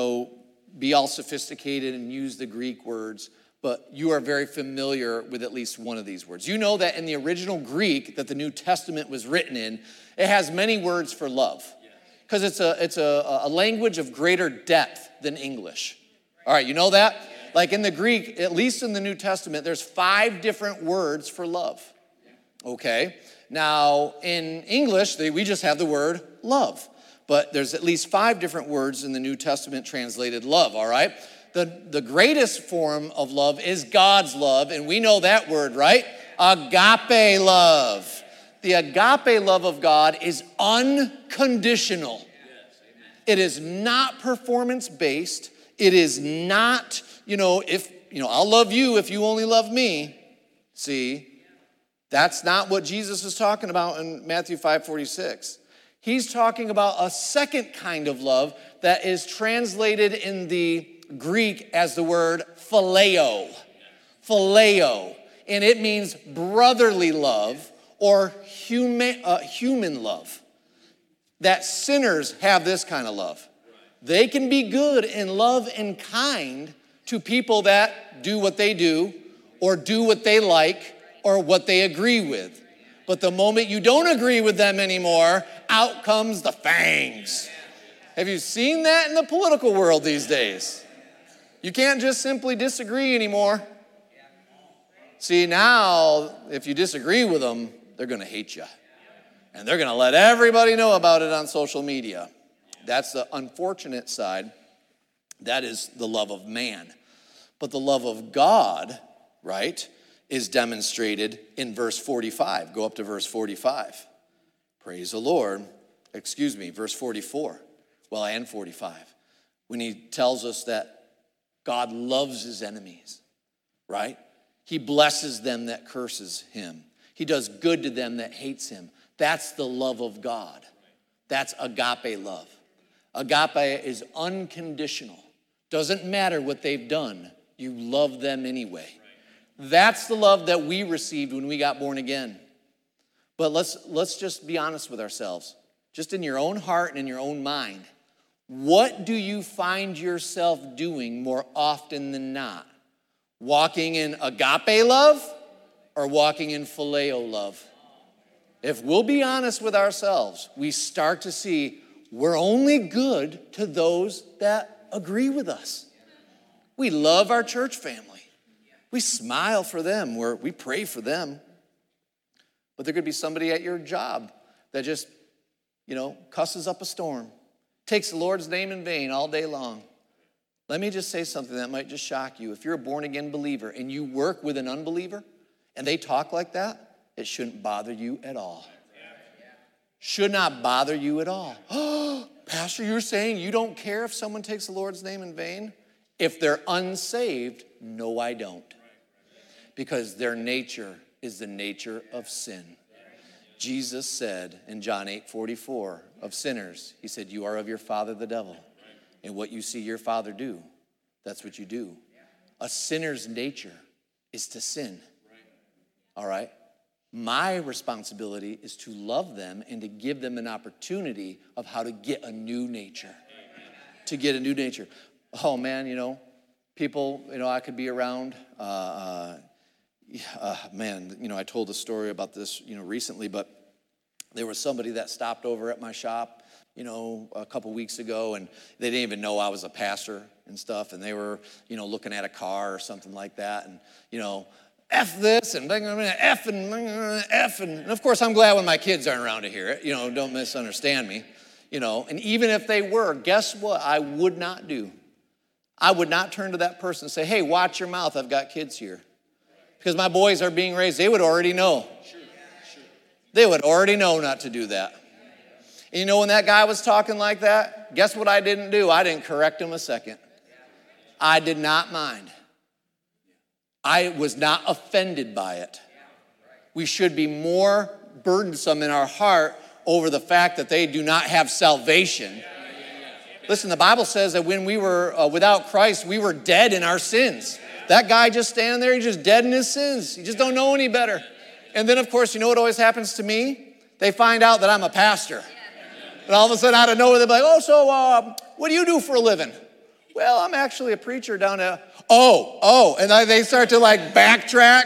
be all sophisticated and use the Greek words, but you are very familiar with at least one of these words. You know that in the original Greek that the New Testament was written in, it has many words for love. Because it's a language of greater depth than English. All right, you know that? Like in the Greek, at least in the New Testament, there's 5 different words for love. Okay? Now, in English, we just have the word love. But there's at least 5 different words in the New Testament translated love, all right? The greatest form of love is God's love, and we know that word, right? Agape love. The agape love of God is unconditional. It is not performance-based. It is not, I'll love you if you only love me. See, that's not what Jesus is talking about in Matthew 5:46. He's talking about a second kind of love that is translated in the Greek as the word phileo. Phileo. And it means brotherly love or human love. That sinners have this kind of love. They can be good and love and kind to people that do what they do or do what they like or what they agree with. But the moment you don't agree with them anymore, out comes the fangs. Have you seen that in the political world these days? You can't just simply disagree anymore. See, now, if you disagree with them, they're going to hate you. And they're going to let everybody know about it on social media. That's the unfortunate side. That is the love of man. But the love of God, right, is demonstrated in verse 45. Go up to verse 45. Praise the Lord. Verse 44. Well, and 45. When he tells us that God loves his enemies, right? He blesses them that curses him. He does good to them that hates him. That's the love of God. That's agape love. Agape is unconditional. Doesn't matter what they've done. You love them anyway. That's the love that we received when we got born again. But let's just be honest with ourselves. Just in your own heart and in your own mind. What do you find yourself doing more often than not? Walking in agape love or walking in phileo love? If we'll be honest with ourselves, we start to see we're only good to those that agree with us. We love our church family. We smile for them. We pray for them. But there could be somebody at your job that just, cusses up a storm. Takes the Lord's name in vain all day long. Let me just say something that might just shock you. If you're a born-again believer and you work with an unbeliever and they talk like that, it shouldn't bother you at all. should not bother you at all. Oh, Pastor, you're saying you don't care if someone takes the Lord's name in vain? If they're unsaved, no, I don't. Because their nature is the nature of sin. Jesus said in John 8:44 of sinners, he said, you are of your father the devil. And what you see your father do, that's what you do. A sinner's nature is to sin. All right? My responsibility is to love them and to give them an opportunity of how to get a new nature. To get a new nature. Oh, man, people, I could be around. I told a story about this, recently, but there was somebody that stopped over at my shop, a couple weeks ago, and they didn't even know I was a pastor and stuff, and they were, looking at a car or something like that, and, F this, and F, and of course I'm glad when my kids aren't around to hear it, don't misunderstand me, and even if they were, guess what I would not do? I would not turn to that person and say, hey, watch your mouth, I've got kids here. Because my boys are being raised, they would already know. They would already know not to do that. And when that guy was talking like that, guess what I didn't do? I didn't correct him a second. I did not mind. I was not offended by it. We should be more burdensome in our heart over the fact that they do not have salvation. Listen, the Bible says that when we were without Christ, we were dead in our sins. That guy just standing there, he's just dead in his sins. He just don't know any better. And then, of course, you know what always happens to me? They find out that I'm a pastor. And all of a sudden, out of nowhere, they're like, what do you do for a living? Well, I'm actually a preacher down at, and they start to backtrack.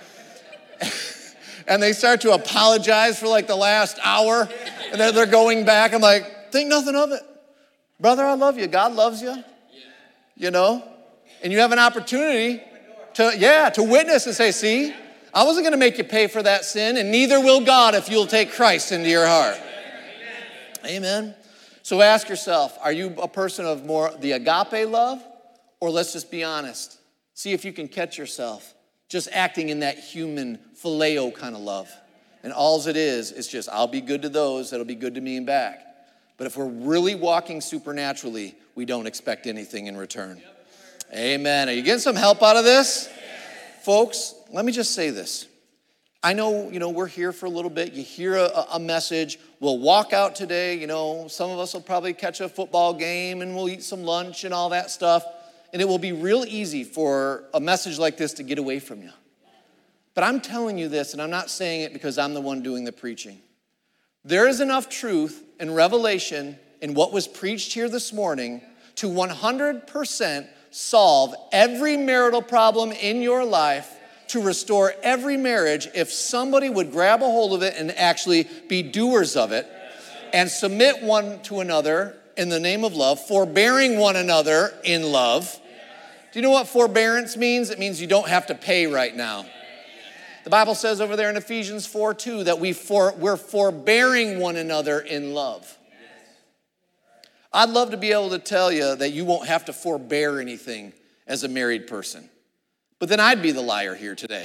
And they start to apologize for the last hour. And then they're going back. I'm like, think nothing of it. Brother, I love you. God loves you. And you have an opportunity to witness and say, see, I wasn't going to make you pay for that sin, and neither will God if you'll take Christ into your heart. Amen. So ask yourself, are you a person of more the agape love, or let's just be honest, see if you can catch yourself just acting in that human phileo kind of love. And all it is just, I'll be good to those that'll be good to me and back. But if we're really walking supernaturally, we don't expect anything in return. Amen. Are you getting some help out of this? Folks, let me just say this. I know, we're here for a little bit. You hear a message. We'll walk out today. Some of us will probably catch a football game and we'll eat some lunch and all that stuff. And it will be real easy for a message like this to get away from you. But I'm telling you this, and I'm not saying it because I'm the one doing the preaching. There is enough truth and revelation in what was preached here this morning to 100% solve every marital problem in your life, to restore every marriage if somebody would grab a hold of it and actually be doers of it and submit one to another in the name of love, forbearing one another in love. Do you know what forbearance means? It means you don't have to pay right now. The Bible says over there in Ephesians 4:2 that we're forbearing one another in love. I'd love to be able to tell you that you won't have to forbear anything as a married person. But then I'd be the liar here today.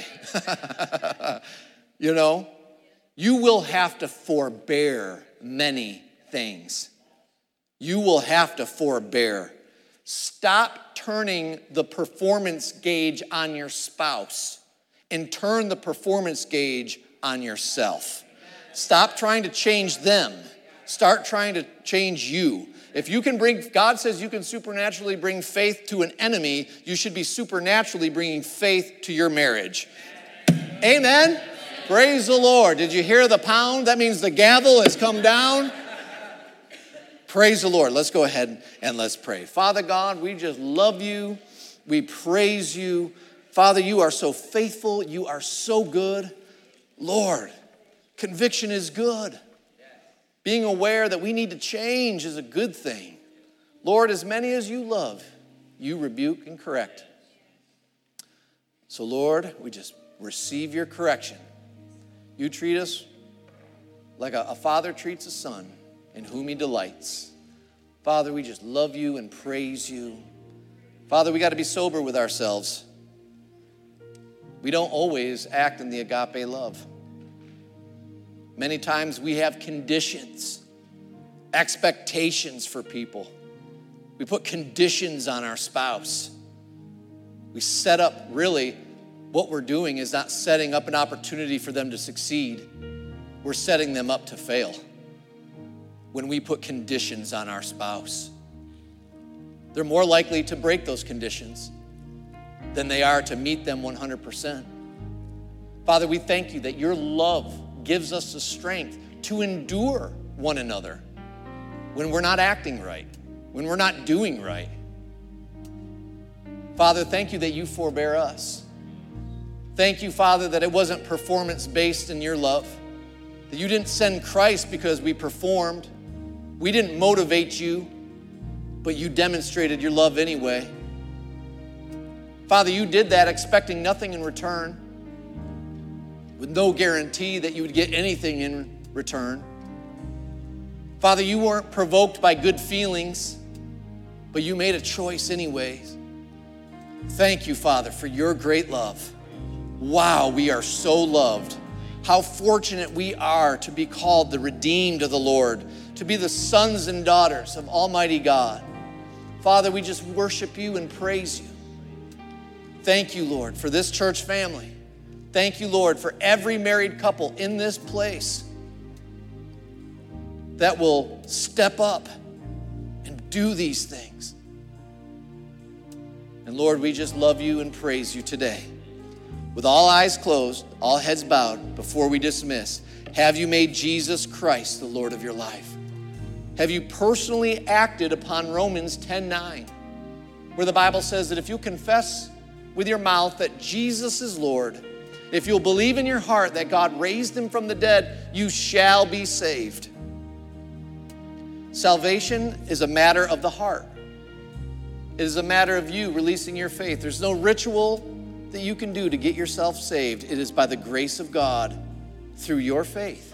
You will have to forbear many things. You will have to forbear. Stop turning the performance gauge on your spouse and turn the performance gauge on yourself. Stop trying to change them. Start trying to change you. If you can God says you can supernaturally bring faith to an enemy, you should be supernaturally bringing faith to your marriage. Amen. Praise the Lord. Did you hear the pound? That means the gavel has come down. Praise the Lord. Let's go ahead and let's pray. Father God, we just love you. We praise you. Father, you are so faithful. You are so good. Lord, conviction is good. Being aware that we need to change is a good thing. Lord, as many as you love, you rebuke and correct. So, Lord, we just receive your correction. You treat us like a father treats a son in whom he delights. Father, we just love you and praise you. Father, we got to be sober with ourselves. We don't always act in the agape love. Many times we have conditions, expectations for people. We put conditions on our spouse. We set up, really, what we're doing is not setting up an opportunity for them to succeed. We're setting them up to fail when we put conditions on our spouse. They're more likely to break those conditions than they are to meet them 100%. Father, we thank you that your love gives us the strength to endure one another when we're not acting right, when we're not doing right. Father, thank you that you forbear us. Thank you, Father, that it wasn't performance-based in your love, that you didn't send Christ because we performed. We didn't motivate you, but you demonstrated your love anyway. Father, you did that expecting nothing in return, with no guarantee that you would get anything in return. Father, you weren't provoked by good feelings, but you made a choice anyways. Thank you, Father, for your great love. Wow, we are so loved. How fortunate we are to be called the redeemed of the Lord, to be the sons and daughters of Almighty God. Father, we just worship you and praise you. Thank you, Lord, for this church family. Thank you, Lord, for every married couple in this place that will step up and do these things. And Lord, we just love you and praise you today. With all eyes closed, all heads bowed, before we dismiss, have you made Jesus Christ the Lord of your life? Have you personally acted upon Romans 10:9, where the Bible says that if you confess with your mouth that Jesus is Lord, if you'll believe in your heart that God raised him from the dead, you shall be saved. Salvation is a matter of the heart. It is a matter of you releasing your faith. There's no ritual that you can do to get yourself saved. It is by the grace of God through your faith.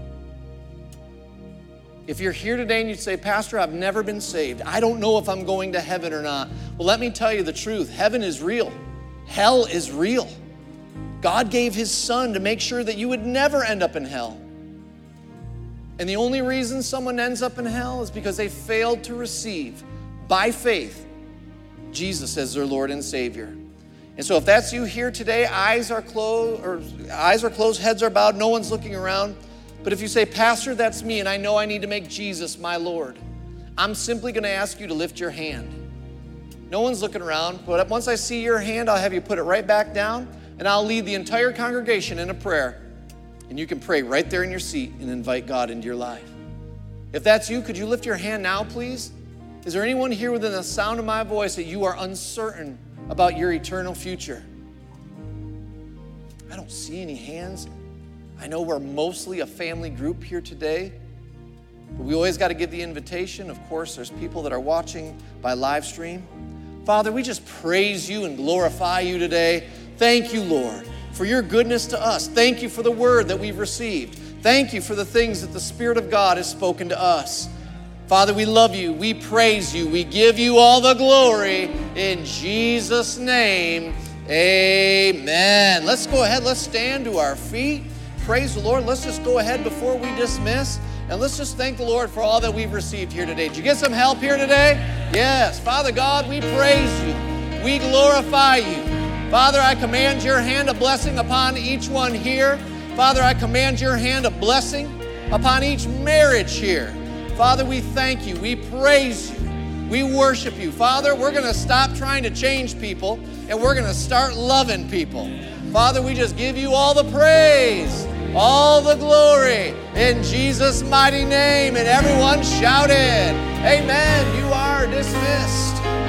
If you're here today and you say, Pastor, I've never been saved. I don't know if I'm going to heaven or not. Well, let me tell you the truth. Heaven is real. Hell is real. God gave his son to make sure that you would never end up in hell. And the only reason someone ends up in hell is because they failed to receive, by faith, Jesus as their Lord and Savior. And so if that's you here today, eyes are closed, heads are bowed, no one's looking around. But if you say, Pastor, that's me, and I know I need to make Jesus my Lord, I'm simply going to ask you to lift your hand. No one's looking around, but once I see your hand, I'll have you put it right back down, and I'll lead the entire congregation in a prayer. And you can pray right there in your seat and invite God into your life. If that's you, could you lift your hand now, please? Is there anyone here within the sound of my voice that you are uncertain about your eternal future? I don't see any hands. I know we're mostly a family group here today, but we always got to give the invitation. Of course, there's people that are watching by live stream. Father, we just praise you and glorify you today. Thank you, Lord, for your goodness to us. Thank you for the word that we've received. Thank you for the things that the Spirit of God has spoken to us. Father, we love you. We praise you. We give you all the glory in Jesus' name. Amen. Let's go ahead. Let's stand to our feet. Praise the Lord. Let's just go ahead before we dismiss, and let's just thank the Lord for all that we've received here today. Did you get some help here today? Yes. Father God, we praise you. We glorify you. Father, I command your hand of blessing upon each one here. Father, I command your hand of blessing upon each marriage here. Father, we thank you. We praise you. We worship you. Father, we're going to stop trying to change people, and we're going to start loving people. Father, we just give you all the praise, all the glory in Jesus' mighty name. And everyone shouted, amen. You are dismissed.